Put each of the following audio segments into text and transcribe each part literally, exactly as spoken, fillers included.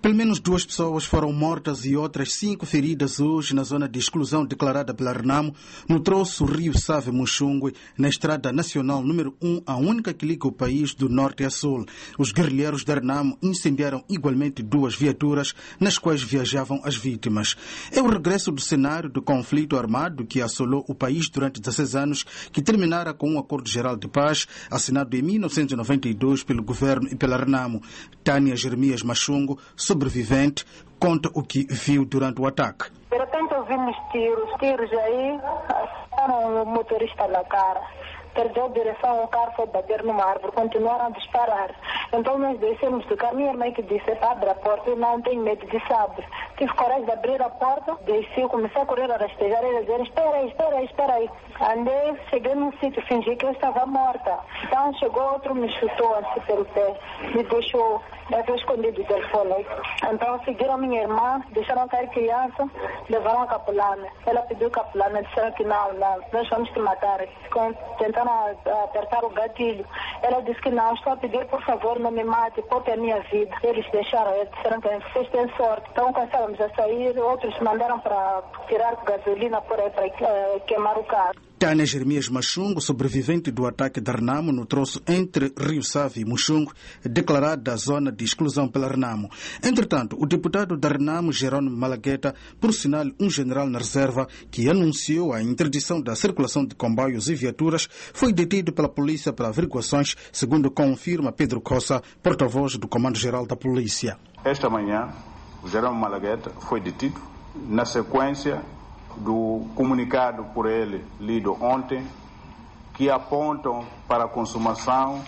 Pelo menos duas pessoas foram mortas e outras cinco feridas hoje na zona de exclusão declarada pela Renamo, no troço Rio Save Muxungwe, na Estrada Nacional número um, a única que liga o país do norte a sul. Os guerrilheiros da Renamo incendiaram igualmente duas viaturas nas quais viajavam as vítimas. É o regresso do cenário do conflito armado que assolou o país durante dezesseis anos, que terminara com um acordo geral de paz assinado em mil novecentos e noventa e dois pelo governo e pela Renamo. Tânia Jeremias Machungo, sobrevivente, conta o que viu durante o ataque. De repente ouvimos tiros, tiros aí, acertaram o motorista na cara. Perdeu a direção, o carro foi bater numa árvore, continuaram a disparar. Então nós descemos do carro, minha mãe que disse, abre a porta, eu não tenho medo de sabre. Tive coragem de abrir a porta, desci, comecei a correr, a rastejar e a dizer, espera aí, espera aí, espera aí. Andei, cheguei num sítio, fingi que eu estava morta. Então chegou outro, me chutou assim pelo pé, me deixou, eu escondido o telefone. Então seguiram minha irmã, deixaram cair criança, levaram a capulana. Ela pediu capulana, disseram que não, não, nós vamos te matar. Tentaram apertar o gatilho. Ela disse que não, estou a pedir, por favor, não me mate, poupe a minha vida. Eles deixaram, eles disseram que vocês têm sorte. Então começamos a sair, outros mandaram para tirar gasolina por aí para uh, queimar o carro. Tânia Jeremias Machungo, sobrevivente do ataque da Renamo no troço entre Rio Save e Muxungwe, declarada a zona de exclusão pela Renamo. Entretanto, o deputado da Renamo, Jerônimo Malagueta, por sinal um general na reserva, que anunciou a interdição da circulação de comboios e viaturas, foi detido pela polícia para averiguações, segundo confirma Pedro Cossa, porta-voz do Comando-Geral da Polícia. Esta manhã, o Jerônimo Malagueta foi detido na sequência do comunicado por ele, lido ontem, que apontam para a consumação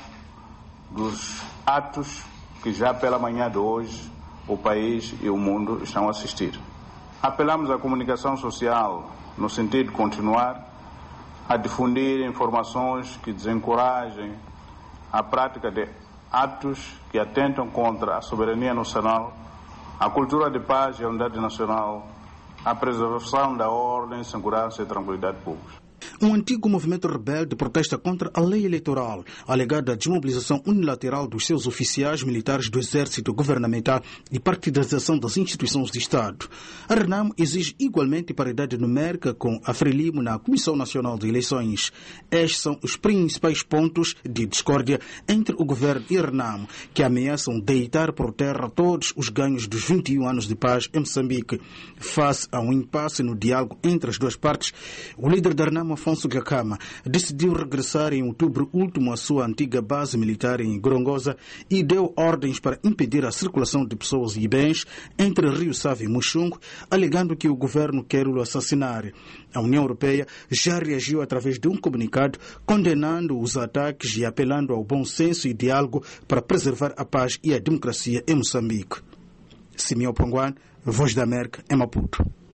dos atos que já pela manhã de hoje o país e o mundo estão a assistir. Apelamos à comunicação social no sentido de continuar a difundir informações que desencorajem a prática de atos que atentam contra a soberania nacional, a cultura de paz e a unidade nacional, a preservação da ordem, segurança e tranquilidade pública. Um antigo movimento rebelde protesta contra a lei eleitoral, alegada desmobilização unilateral dos seus oficiais militares do exército governamental e partidarização das instituições de Estado. A Renamo exige igualmente paridade numérica com a Frelimo na Comissão Nacional de Eleições. Estes são os principais pontos de discórdia entre o governo e a Renamo, que ameaçam deitar por terra todos os ganhos dos vinte e um anos de paz em Moçambique. Face a um impasse no diálogo entre as duas partes, o líder da Renamo, Afonso Gakama, decidiu regressar em outubro último à sua antiga base militar em Gorongosa e deu ordens para impedir a circulação de pessoas e bens entre Rio Save e Muxungwe, alegando que o governo quer o assassinar. A União Europeia já reagiu através de um comunicado condenando os ataques e apelando ao bom senso e diálogo para preservar a paz e a democracia em Moçambique. Simeão Pronguan, Voz da América, em Maputo.